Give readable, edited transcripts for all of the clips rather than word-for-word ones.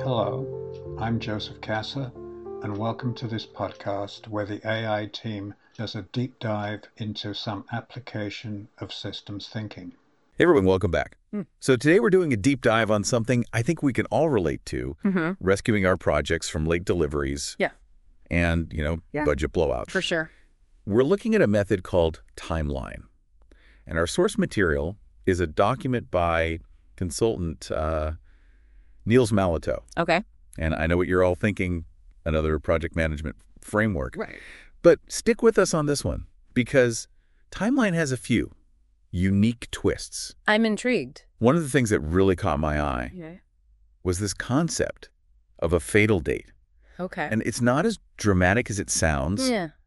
Hello, I'm Joseph Kasser, and welcome to this podcast where the AI team does a deep dive into some application of systems thinking. Hey everyone, welcome back. So today we're doing a deep dive on something I think we can all relate to, rescuing our projects from late deliveries and, budget blowouts. For sure. We're looking at a method called Timeline. And our source material is a document by consultant Niels Malito. Okay. And I know what you're all thinking, another project management framework. Right. But stick with us on this one, because Timeline has a few unique twists. I'm intrigued. One of the things that really caught my eye was this concept of a fatal date. Okay. And it's not as dramatic as it sounds,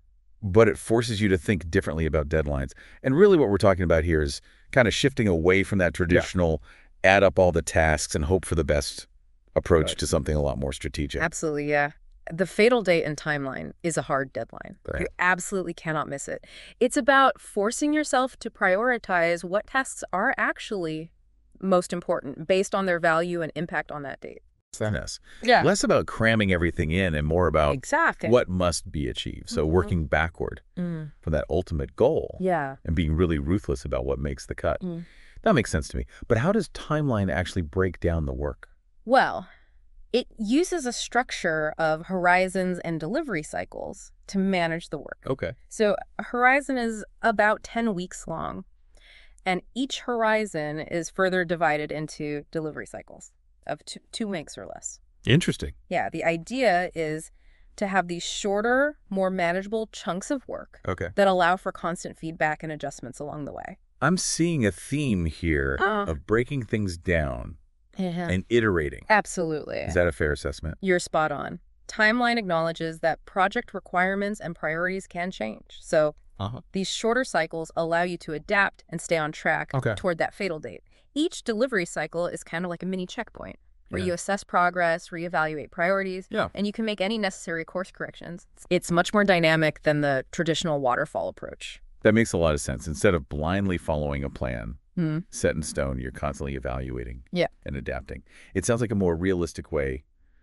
but it forces you to think differently about deadlines. And really what we're talking about here is kind of shifting away from that traditional add up all the tasks and hope for the best approach to something a lot more strategic. Absolutely, yeah. The fatal date and timeline is a hard deadline. Right. You absolutely cannot miss it. It's about forcing yourself to prioritize what tasks are actually most important based on their value and impact on that date. Yes. Yeah. Less about cramming everything in and more about Exactly. what must be achieved. So working backward from that ultimate goal and being really ruthless about what makes the cut. That makes sense to me. But how does Timeline actually break down the work? Well, it uses a structure of horizons and delivery cycles to manage the work. Okay. So a horizon is about 10 weeks long, and each horizon is further divided into delivery cycles of two weeks or less. Interesting. Yeah, the idea is to have these shorter, more manageable chunks of work that allow for constant feedback and adjustments along the way. I'm seeing a theme here of breaking things down and iterating. Absolutely. Is that a fair assessment? You're spot on. Timeline acknowledges that project requirements and priorities can change. So these shorter cycles allow you to adapt and stay on track toward that fatal date. Each delivery cycle is kind of like a mini checkpoint where you assess progress, reevaluate priorities, and you can make any necessary course corrections. It's much more dynamic than the traditional waterfall approach. That makes a lot of sense. Instead of blindly following a plan set in stone, you're constantly evaluating and adapting. It sounds like a more realistic way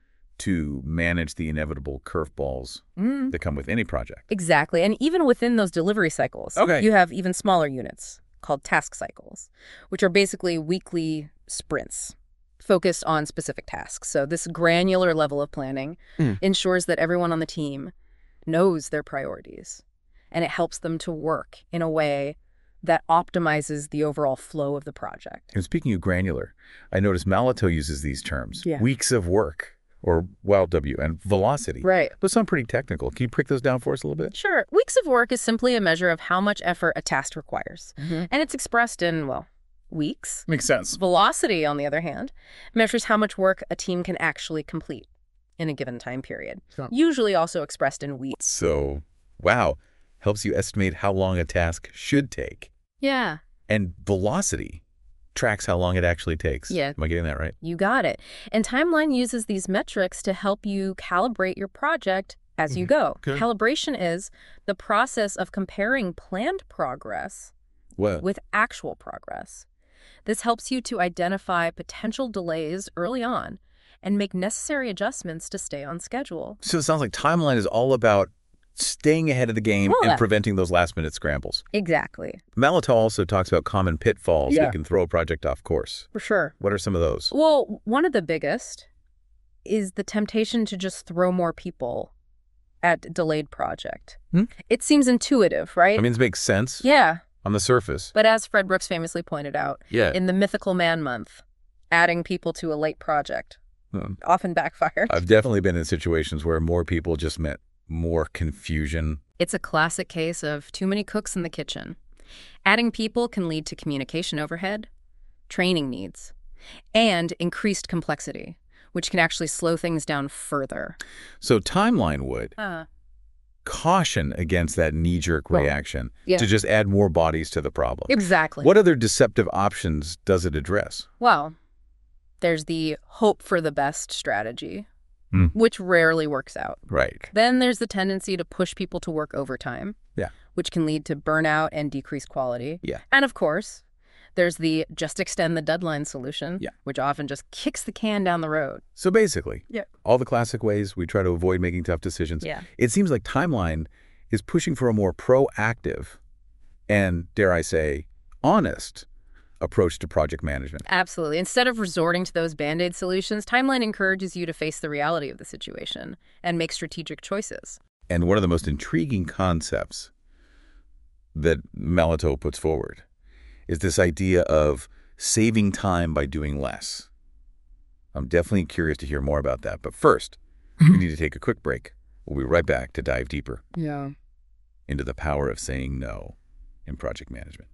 to manage the inevitable curveballs that come with any project. Exactly. And even within those delivery cycles, you have even smaller units called task cycles, which are basically weekly sprints focused on specific tasks. So this granular level of planning ensures that everyone on the team knows their priorities, and it helps them to work in a way that optimizes the overall flow of the project. And speaking of granular, I noticed Malito uses these terms, weeks of work, or WOW, and velocity. Right. Those sound pretty technical. Can you break those down for us a little bit? Sure. Weeks of work is simply a measure of how much effort a task requires. And it's expressed in, weeks. Makes sense. Velocity, on the other hand, measures how much work a team can actually complete in a given time period, usually also expressed in weeks. So, wow, helps you estimate how long a task should take. Yeah. And velocity tracks how long it actually takes. Yeah. Am I getting that right? You got it. And Timeline uses these metrics to help you calibrate your project as you go. Calibration is the process of comparing planned progress with actual progress. This helps you to identify potential delays early on and make necessary adjustments to stay on schedule. So it sounds like Timeline is all about staying ahead of the game and preventing those last-minute scrambles. Exactly. Malito also talks about common pitfalls that can throw a project off course. For sure. What are some of those? Well, one of the biggest is the temptation to just throw more people at delayed project. It seems intuitive, right? I mean, it makes sense. Yeah. On the surface. But as Fred Brooks famously pointed out, in the mythical man month, adding people to a late project often backfired. I've definitely been in situations where more people just meant more confusion. It's a classic case of too many cooks in the kitchen. Adding people can lead to communication overhead, training needs, and increased complexity, which can actually slow things down further. So Timeline would caution against that knee-jerk reaction to just add more bodies to the problem. Exactly. What other deceptive options does it address? Well, there's the hope for the best strategy, which rarely works out. Right. Then there's the tendency to push people to work overtime, which can lead to burnout and decreased quality. Yeah. And of course, There's the just extend the deadline solution, which often just kicks the can down the road. So basically, all the classic ways we try to avoid making tough decisions. It seems like Timeline is pushing for a more proactive and, dare I say, honest approach to project management. Absolutely. Instead of resorting to those Band-Aid solutions, Timeline encourages you to face the reality of the situation and make strategic choices. And one of the most intriguing concepts that Melito puts forward is this idea of saving time by doing less. I'm definitely curious to hear more about that. But first, we need to take a quick break. We'll be right back to dive deeper into the power of saying no in project management.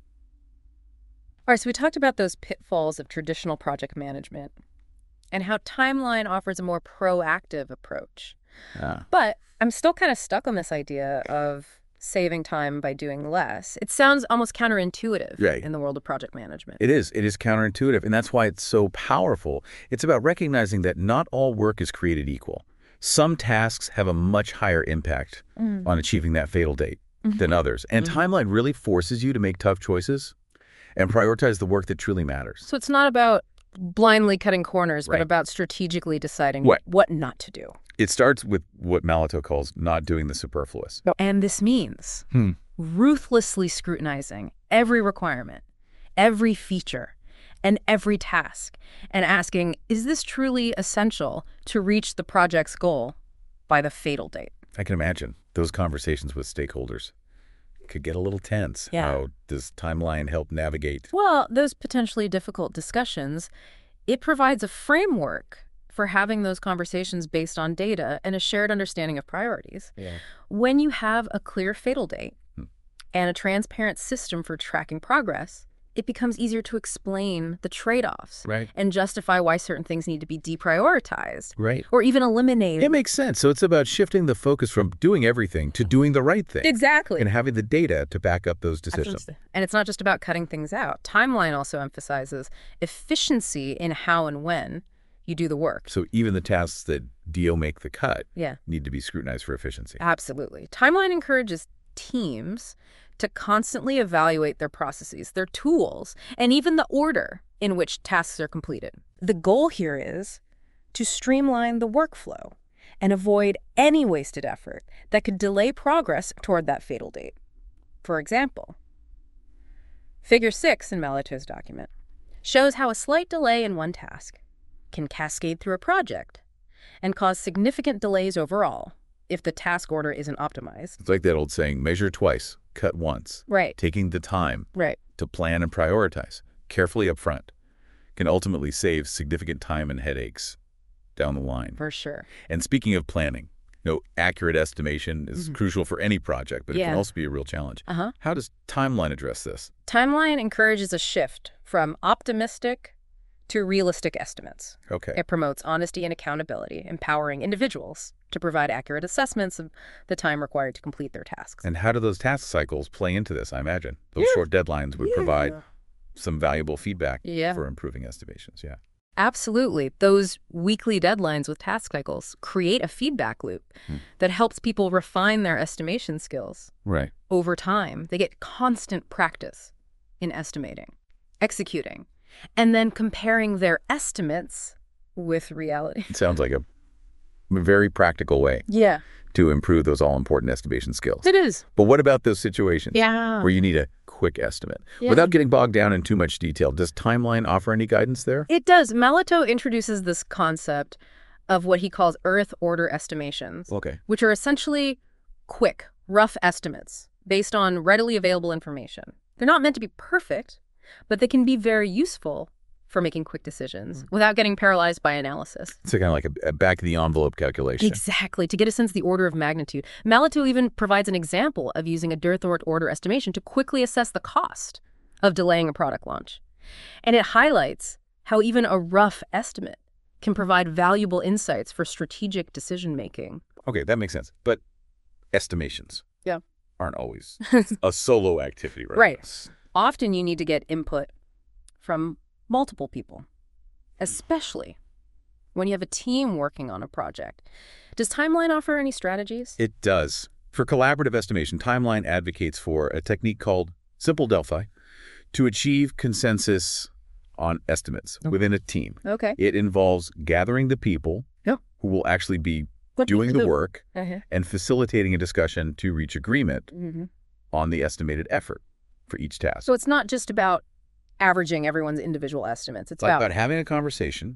All right, so we talked about those pitfalls of traditional project management and how Timeline offers a more proactive approach. But I'm still kind of stuck on this idea of saving time by doing less. It sounds almost counterintuitive in the world of project management. It is. It is counterintuitive, and that's why it's so powerful. It's about recognizing that not all work is created equal. Some tasks have a much higher impact on achieving that fatal date than others. And Timeline really forces you to make tough choices and prioritize the work that truly matters. So it's not about blindly cutting corners, but about strategically deciding what not to do. It starts with what Melito calls not doing the superfluous. And this means ruthlessly scrutinizing every requirement, every feature, and every task, and asking, is this truly essential to reach the project's goal by the fatal date? I can imagine those conversations with stakeholders could get a little tense. How does Timeline help navigate? Well, those potentially difficult discussions, it provides a framework for having those conversations based on data and a shared understanding of priorities. When you have a clear fatal date and a transparent system for tracking progress, it becomes easier to explain the trade-offs and justify why certain things need to be deprioritized or even eliminated. It makes sense. So it's about shifting the focus from doing everything to doing the right thing. Exactly. And having the data to back up those decisions. And it's not just about cutting things out. Timeline also emphasizes efficiency in how and when you do the work. So even the tasks that DO make the cut need to be scrutinized for efficiency. Absolutely. Timeline encourages teams to constantly evaluate their processes, their tools, and even the order in which tasks are completed. The goal here is to streamline the workflow and avoid any wasted effort that could delay progress toward that fatal date. For example, Figure 6 in Melito's document shows how a slight delay in one task can cascade through a project and cause significant delays overall if the task order isn't optimized. It's like that old saying, measure twice, cut once. Taking the time to plan and prioritize carefully up front can ultimately save significant time and headaches down the line. For sure. And speaking of planning, accurate estimation is crucial for any project, but it can also be a real challenge. How does Timeline address this? Timeline encourages a shift from optimistic to realistic estimates. It promotes honesty and accountability, empowering individuals to provide accurate assessments of the time required to complete their tasks. And how do those task cycles play into this? I imagine those short deadlines would provide some valuable feedback for improving estimations. Absolutely. Those weekly deadlines with task cycles create a feedback loop that helps people refine their estimation skills over time. They get constant practice in estimating, executing, and then comparing their estimates with reality. It sounds like a very practical way to improve those all-important estimation skills. It is. But what about those situations where you need a quick estimate? Without getting bogged down in too much detail, does Timeline offer any guidance there? It does. Melito introduces this concept of what he calls Earth order estimations, which are essentially quick, rough estimates based on readily available information. They're not meant to be perfect, but they can be very useful for making quick decisions without getting paralyzed by analysis. So kind of like a back-of-the-envelope calculation. Exactly, to get a sense of the order of magnitude. Melito even provides an example of using a Dearth order estimation to quickly assess the cost of delaying a product launch. And it highlights how even a rough estimate can provide valuable insights for strategic decision-making. Okay, that makes sense. But estimations aren't always a solo activity, right? Often you need to get input from multiple people, especially when you have a team working on a project. Does Timeline offer any strategies? It does. For collaborative estimation, Timeline advocates for a technique called Simple Delphi To achieve consensus on estimates within a team, it involves gathering the people who will actually be doing the work and facilitating a discussion to reach agreement on the estimated effort for each task. So it's not just about averaging everyone's individual estimates. It's about having a conversation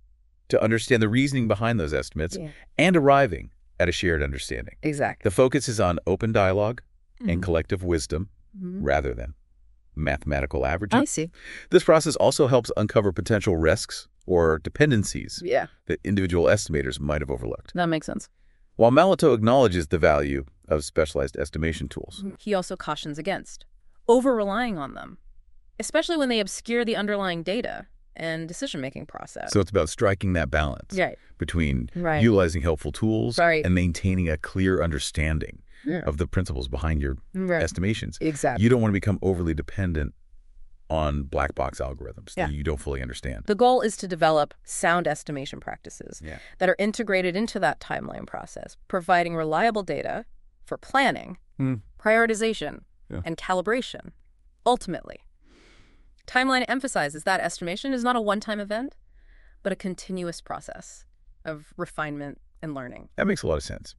to understand the reasoning behind those estimates and arriving at a shared understanding. Exactly. The focus is on open dialogue and collective wisdom rather than mathematical averaging. I see. This process also helps uncover potential risks or dependencies that individual estimators might have overlooked. That makes sense. While Malito acknowledges the value of specialized estimation tools, he also cautions against over-relying on them, especially when they obscure the underlying data and decision-making process. So it's about striking that balance between utilizing helpful tools and maintaining a clear understanding of the principles behind your estimations. Exactly. You don't want to become overly dependent on black box algorithms that you don't fully understand. The goal is to develop sound estimation practices that are integrated into that timeline process, providing reliable data for planning, prioritization, and calibration. Ultimately, timeline emphasizes that estimation is not a one-time event, but a continuous process of refinement and learning. That makes a lot of sense.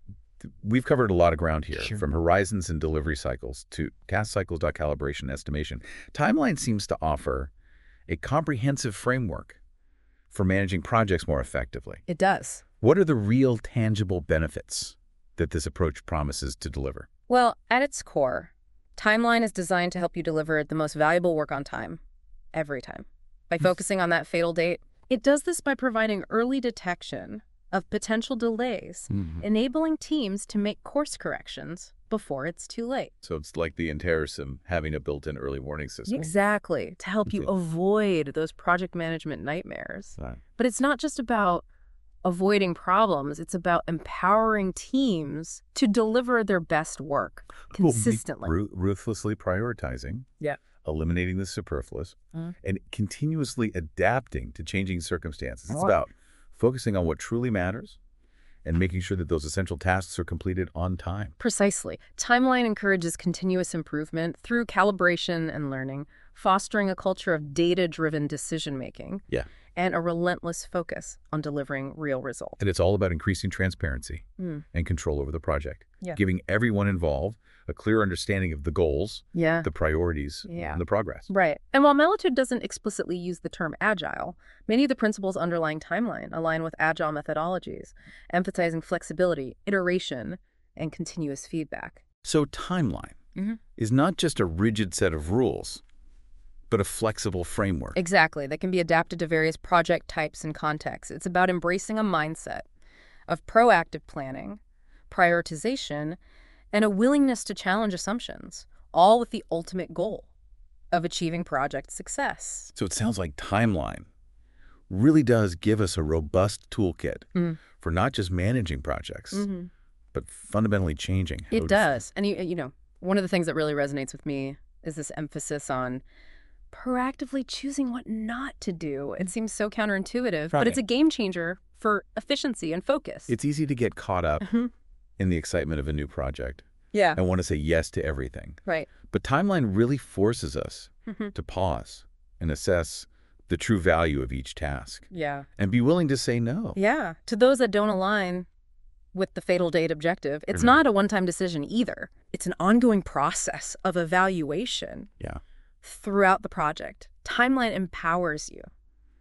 We've covered a lot of ground here, from horizons and delivery cycles to task cycles, calibration, and estimation. Timeline seems to offer a comprehensive framework for managing projects more effectively. It does. What are the real tangible benefits that this approach promises to deliver? Well, at its core, Timeline is designed to help you deliver the most valuable work on time, every time. By focusing on that fatal date, it does this by providing early detection of potential delays, enabling teams to make course corrections before it's too late. So it's like the Intersim having a built-in early warning system. Exactly, to help you avoid those project management nightmares. But it's not just about avoiding problems, it's about empowering teams to deliver their best work consistently. Ruthlessly prioritizing, eliminating the superfluous, and continuously adapting to changing circumstances. It's about focusing on what truly matters and making sure that those essential tasks are completed on time. Precisely. Timeline encourages continuous improvement through calibration and learning, fostering a culture of data-driven decision-making, and a relentless focus on delivering real results. And it's all about increasing transparency and control over the project, giving everyone involved a clear understanding of the goals, the priorities, and the progress. Right. And while Malito doesn't explicitly use the term agile, many of the principles underlying Timeline align with agile methodologies, emphasizing flexibility, iteration, and continuous feedback. So Timeline is not just a rigid set of rules, but a flexible framework. Exactly. That can be adapted to various project types and contexts. It's about embracing a mindset of proactive planning, prioritization, and a willingness to challenge assumptions, all with the ultimate goal of achieving project success. So it sounds like Timeline really does give us a robust toolkit for not just managing projects, but fundamentally changing. It does. And, you know, one of the things that really resonates with me is this emphasis on proactively choosing what not to do. It seems so counterintuitive, but it's a game changer for efficiency and focus. It's easy to get caught up in the excitement of a new project. And want to say yes to everything. But Timeline really forces us to pause and assess the true value of each task. And be willing to say no. To those that don't align with the fatal date objective. It's not a one-time decision either. It's an ongoing process of evaluation throughout the project. Timeline empowers you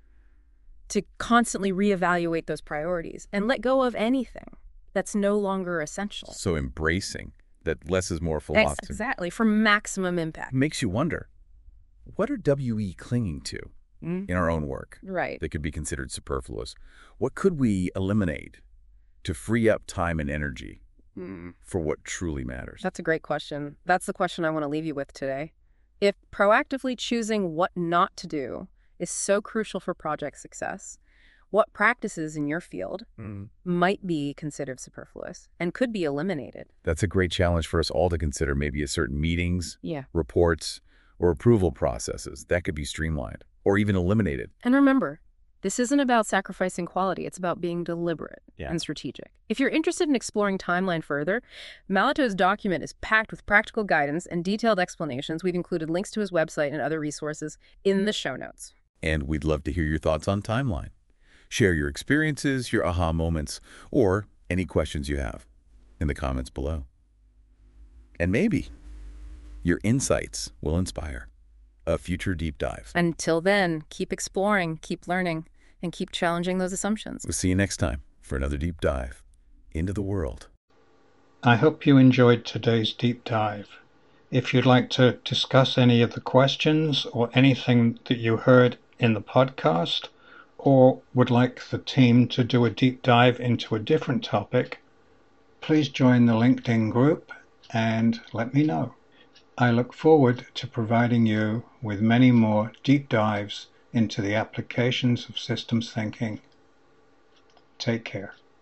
to constantly reevaluate those priorities and let go of anything that's no longer essential. So embracing that less is more philosophy. Exactly, for maximum impact. Makes you wonder, what are WE clinging to in our own work that could be considered superfluous? What could we eliminate to free up time and energy for what truly matters? That's a great question. That's the question I want to leave you with today. If proactively choosing what not to do is so crucial for project success, what practices in your field might be considered superfluous and could be eliminated? That's a great challenge for us all to consider. Maybe certain meetings, reports, or approval processes that could be streamlined or even eliminated. And remember, This isn't about sacrificing quality. It's about being deliberate and strategic. If you're interested in exploring timeline further, Malato's document is packed with practical guidance and detailed explanations. We've included links to his website and other resources in the show notes. And we'd love to hear your thoughts on timeline. Share your experiences, your aha moments, or any questions you have in the comments below. And maybe your insights will inspire a future deep dive. Until then, keep exploring, keep learning, and keep challenging those assumptions. We'll see you next time for another deep dive into the world. I hope you enjoyed today's deep dive. If you'd like to discuss any of the questions or anything that you heard in the podcast, or would like the team to do a deep dive into a different topic, please join the LinkedIn group and let me know. I look forward to providing you with many more deep dives into the applications of systems thinking. Take care.